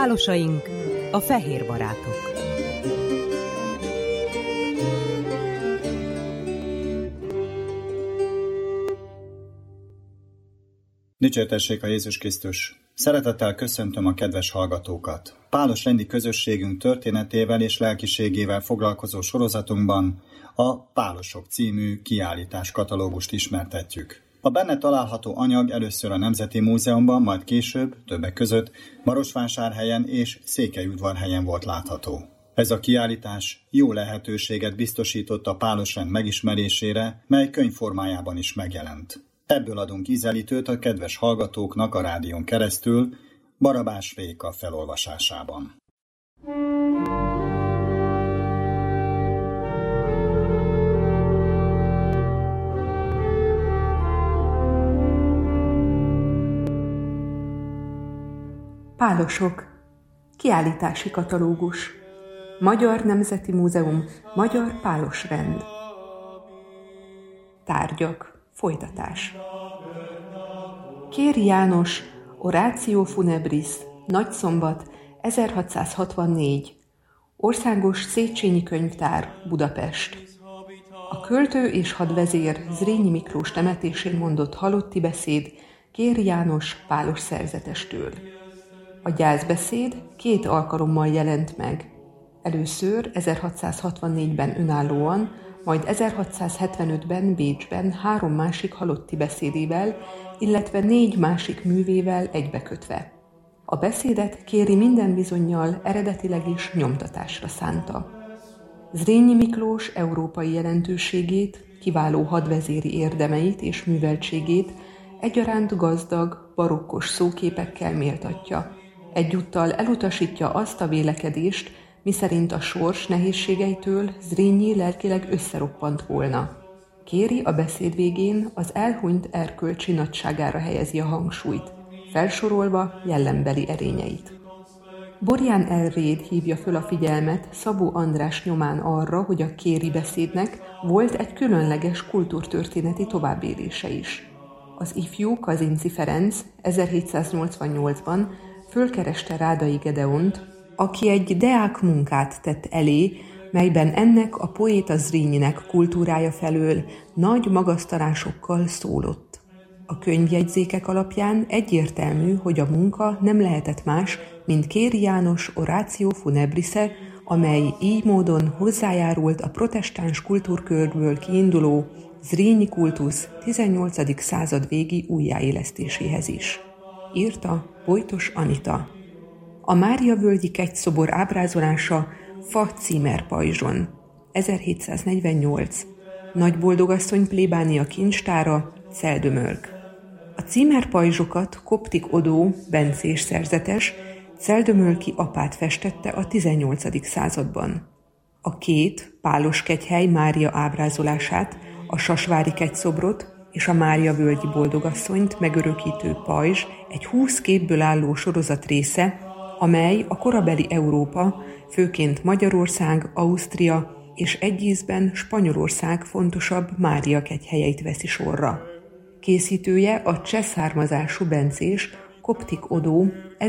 Pálosaink, a fehér barátok. Dicsértessék a Jézus Krisztus! Szeretettel köszöntöm a kedves hallgatókat! Pálos rendi közösségünk történetével és lelkiségével foglalkozó sorozatunkban a Pálosok című kiállításkatalógust ismertetjük. A benne található anyag először a Nemzeti Múzeumban, majd később, többek között Marosvásárhelyen és Székelyudvarhelyen volt látható. Ez a kiállítás jó lehetőséget biztosított a pálosrend megismerésére, mely könyvformájában is megjelent. Ebből adunk ízelítőt a kedves hallgatóknak a rádión keresztül, Barabás Réka felolvasásában. Pálosok. Kiállítási katalógus. Magyar Nemzeti Múzeum. Magyar Pálosrend. Tárgyak. Folytatás. Kéri János, Oratio Funebris, Nagyszombat, 1664. Országos Széchenyi Könyvtár, Budapest. A költő és hadvezér Zrínyi Miklós temetésén mondott halotti beszéd Kéri János pálos szerzetestől. A gyászbeszéd 2 alkalommal jelent meg. Először 1664-ben önállóan, majd 1675-ben Bécsben 3 másik halotti beszédével, illetve 4 másik művével egybekötve. A beszédet Kéri minden bizonnyal eredetileg is nyomtatásra szánta. Zrínyi Miklós európai jelentőségét, kiváló hadvezéri érdemeit és műveltségét egyaránt gazdag, barokkos szóképekkel méltatja. Egyúttal elutasítja azt a vélekedést, miszerint a sors nehézségeitől Zrínyi lelkileg összeroppant volna. Kéri a beszéd végén az elhunyt erkölcsi nagyságára helyezi a hangsúlyt, felsorolva jellembeli erényeit. Borján Elréd hívja föl a figyelmet Szabó András nyomán arra, hogy a Kéri beszédnek volt egy különleges kultúrtörténeti továbbélése is. Az ifjú Kazinczy Ferenc 1788-ban fölkereste Rádai Gedeont, aki egy deák munkát tett elé, melyben ennek a poéta Zrínyinek kultúrája felől nagy magasztalásokkal szólott. A könyvjegyzékek alapján egyértelmű, hogy a munka nem lehetett más, mint Kéri János Oratio Funebrise, amely így módon hozzájárult a protestáns kultúrkörből kiinduló Zrínyi kultusz 18. század végi újjáélesztéséhez is. Írta Bojtos Anita. A Máriavölgyi kegyszobor ábrázolása fa címerpajzson. 1748. Nagyboldogasszony plébánia kincstára, Celdömölk. A címerpajzsokat Koptik Odó, bencés szerzetes, celdömölki apát festette a 18. században. A 2 pálos kegyhely Mária ábrázolását, a sasvári kegyszobrot és a Máriavölgyi boldogasszonyt megörökítő pajzs egy 20 képből álló sorozat része, amely a korabeli Európa, főként Magyarország, Ausztria és egy ízben Spanyolország fontosabb Mária kegyhelyeit veszi sorra. Készítője a cseh származású bencés Koptik Odó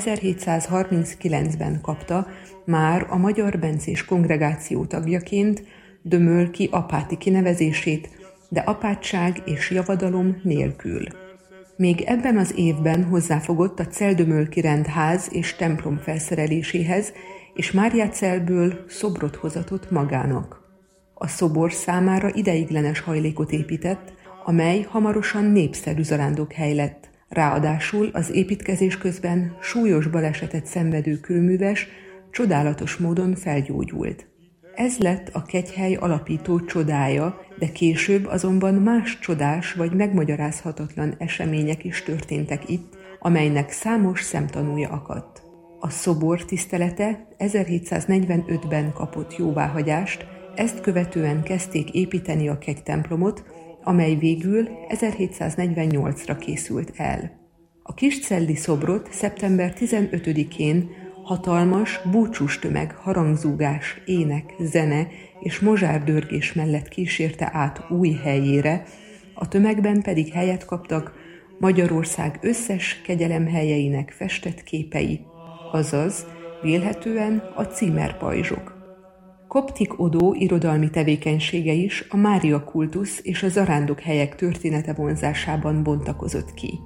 1739-ben kapta már a Magyar Bencés Kongregáció tagjaként dömölki apáti kinevezését, de apátság és javadalom nélkül. Még ebben az évben hozzáfogott a celdömölki rendház és templom felszereléséhez, és Máriacelből szobrot hozatott magának. A szobor számára ideiglenes hajlékot épített, amely hamarosan népszerű zarándokhely lett. Ráadásul az építkezés közben súlyos balesetet szenvedő kőműves csodálatos módon felgyógyult. Ez lett a kegyhely alapító csodája, de később azonban más csodás vagy megmagyarázhatatlan események is történtek itt, amelynek számos szemtanúja akadt. A szobor tisztelete 1745-ben kapott jóváhagyást, ezt követően kezdték építeni a kegytemplomot, amely végül 1748-ra készült el. A kiscelli szobrot szeptember 15-én hatalmas, búcsús tömeg harangzúgás, ének, zene és mozsárdörgés mellett kísérte át új helyére, a tömegben pedig helyet kaptak Magyarország összes kegyelemhelyeinek festett képei, azaz vélhetően a címerpajzsok. Koptik Odó irodalmi tevékenysége is a Mária kultusz és a zarándokhelyek története vonzásában bontakozott ki.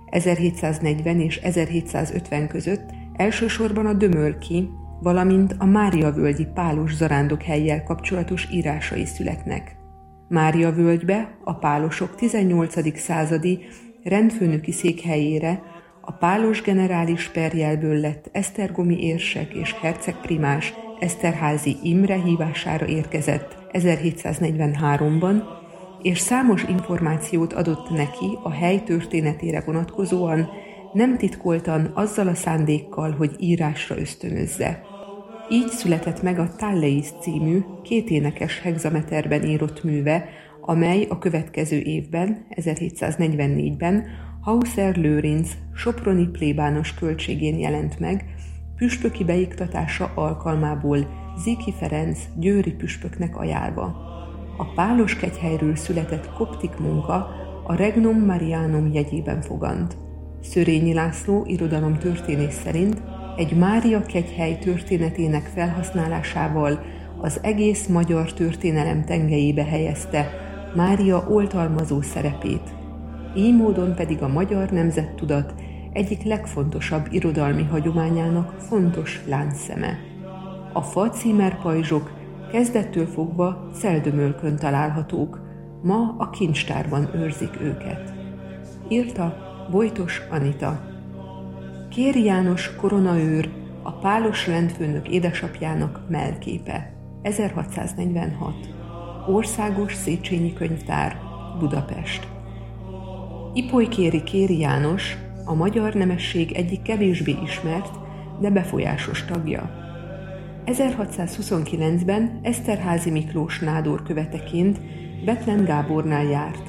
1740 és 1750 között elsősorban a Dömölki, valamint a Mária-völgyi pálos zarándokhelyjel kapcsolatos írásai születnek. Mária-völgybe a pálosok 18. századi rendfőnöki székhelyére a pálos generális perjelből lett esztergomi érsek és hercegprimás Eszterházy Imre hívására érkezett 1743-ban, és számos információt adott neki a hely történetére vonatkozóan, nem titkoltan azzal a szándékkal, hogy írásra ösztönözze. Így született meg a Talleis című 2 énekes hegzameterben írott műve, amely a következő évben, 1744-ben Hauser Lőrinc soproni plébános költségén jelent meg, püspöki beiktatása alkalmából Zichy Ferenc győri püspöknek ajánlva. A pálos kegyhelyről született koptik munka a Regnum Marianum jegyében fogant. Szörényi László irodalomtörténész szerint egy Mária kegyhely történetének felhasználásával az egész magyar történelem tengelyébe helyezte Mária oltalmazó szerepét, így módon pedig a magyar nemzettudat egyik legfontosabb irodalmi hagyományának fontos láncszeme. A fa címerpajzsok kezdettől fogva Celldömölkön találhatók, ma a kincstárban őrzik őket. Írta Bojtos Anita. Kéri János koronaőr a pálos rendfőnök édesapjának mellképe. 1646. Országos Széchenyi Könyvtár, Budapest. Ipolykéri Kéri János a magyar nemesség egyik kevésbé ismert, de befolyásos tagja. 1629-ben Eszterházy Miklós nádor követeként Bethlen Gábornál járt.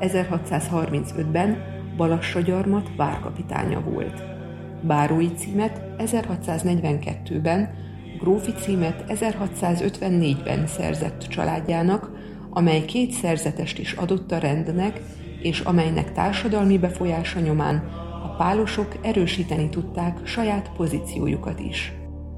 1635-ben Balassagyarmat várkapitánya volt. Bárói címet 1642-ben, grófi címet 1654-ben szerzett családjának, amely 2 szerzetest is adott a rendnek, és amelynek társadalmi befolyása nyomán a pálosok erősíteni tudták saját pozíciójukat is.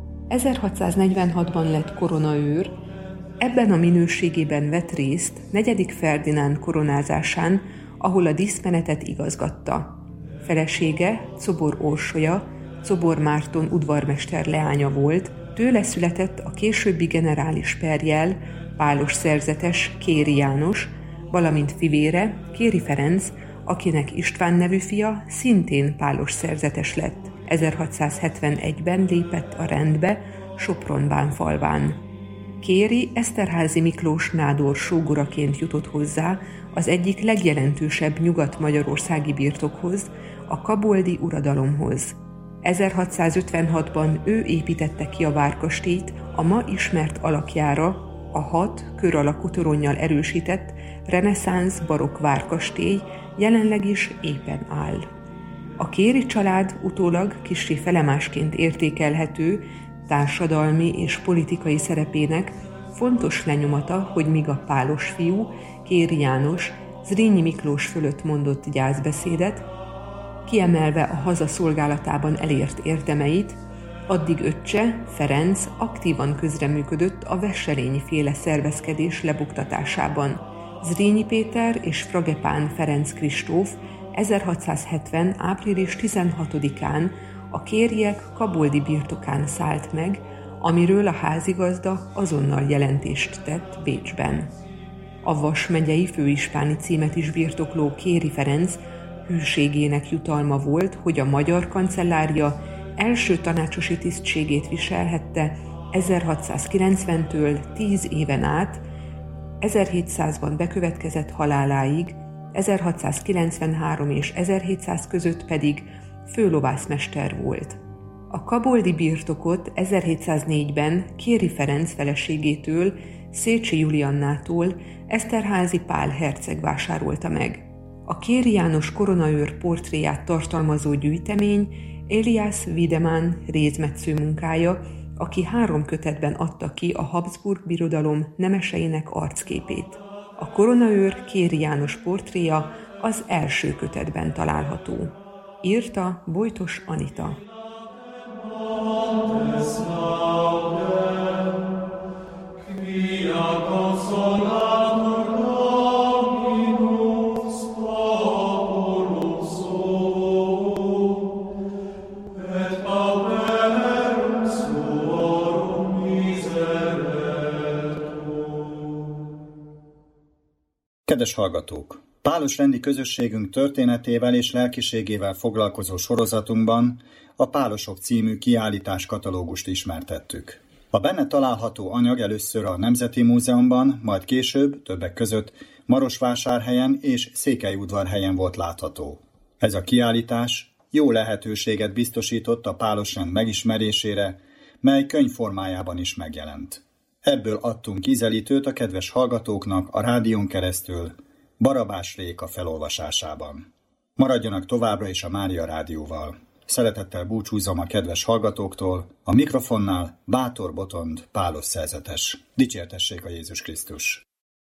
1646-ban lett koronaőr, ebben a minőségében vett részt 4. Ferdinánd koronázásán, ahol a díszmenetet igazgatta. Felesége, Czobor Orsolya, Czobor Márton udvarmester leánya volt, tőle született a későbbi generális perjel, pálos szerzetes Kéri János, valamint fivére, Kéri Ferenc, akinek István nevű fia szintén pálos szerzetes lett. 1671-ben lépett a rendbe Sopron-Bánfalván. Kéri Eszterházy Miklós nádor sógoraként jutott hozzá az egyik legjelentősebb nyugat-magyarországi birtokhoz, a kaboldi uradalomhoz. 1656-ban ő építette ki a várkastélyt a ma ismert alakjára, a 6 kör alakú toronnyal erősített reneszánsz barokk várkastély jelenleg is épen áll. A Kéri család utólag kissé felemásként értékelhető társadalmi és politikai szerepének fontos lenyomata, hogy míg a pálos fiú, Kéri János Zrínyi Miklós fölött mondott gyászbeszédet, kiemelve a haza szolgálatában elért érdemeit, addig öccse, Ferenc aktívan közreműködött a Wesselényi-féle szervezkedés lebuktatásában. Zrínyi Péter és Fragepán Ferenc Kristóf 1670. április 16-án a Kériek kaboldi birtokán szállt meg, amiről a házigazda azonnal jelentést tett Bécsben. A Vas megyei főispáni címet is birtokló Kéri Ferenc hűségének jutalma volt, hogy a magyar kancellária első tanácsosi tisztségét viselhette 1690-től 10 éven át, 1700-ban bekövetkezett haláláig, 1693 és 1700 között pedig főlovászmester volt. A kaboldi birtokot 1704-ben Kéri Ferenc feleségétől, Szécsi Juliannától Eszterházy Pál herceg vásárolta meg. A Kéri János koronaőr portréját tartalmazó gyűjtemény Elias Wiedemann rézmetsző munkája, aki 3 kötetben adta ki a Habsburg birodalom nemeseinek arcképét. A koronaőr Kéri János portréja az első kötetben található. Írta Bojtos Anita. Kedves hallgatók! Pálos rendi közösségünk történetével és lelkiségével foglalkozó sorozatunkban a Pálosok című kiállítás katalógust ismertettük. A benne található anyag először a Nemzeti Múzeumban, majd később, többek között Marosvásárhelyen és Székelyudvarhelyen volt látható. Ez a kiállítás jó lehetőséget biztosított a pálosrend megismerésére, mely könyv formájában is megjelent. Ebből adtunk ízelítőt a kedves hallgatóknak a rádión keresztül, Barabás Réka felolvasásában. Maradjanak továbbra is a Mária Rádióval. Szeretettel búcsúzom a kedves hallgatóktól, a mikrofonnál Bátor Botond Pálos szerzetes. Dicsértessék a Jézus Krisztus!